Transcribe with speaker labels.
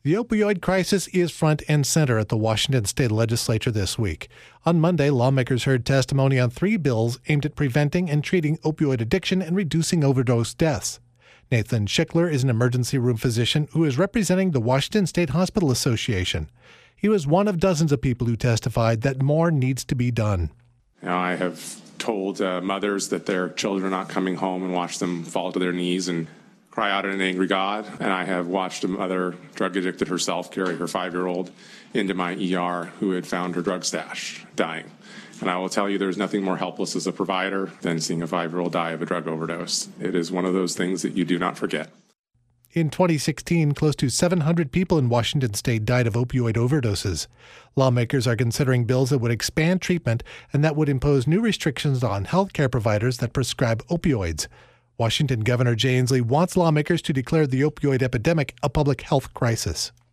Speaker 1: The opioid crisis is front and center at the Washington State Legislature this week. On Monday, lawmakers heard testimony on 3 bills aimed at preventing and treating opioid addiction and reducing overdose deaths. Nathan Schickler is an emergency room physician who is representing the Washington State Hospital Association. He was one of dozens of people who testified that more needs to be done.
Speaker 2: Now, I have told mothers that their children are not coming home and watched them fall to their knees and cry out at an angry God. And I have watched a mother, drug addicted herself, carry her 5-year-old into my ER who had found her drug stash dying. And I will tell you, there's nothing more helpless as a provider than seeing a 5-year-old die of a drug overdose. It is one of those things that you do not forget.
Speaker 1: In 2016, close to 700 people in Washington state died of opioid overdoses. Lawmakers are considering bills that would expand treatment and that would impose new restrictions on healthcare providers that prescribe opioids. Washington Governor Jay Inslee wants lawmakers to declare the opioid epidemic a public health crisis.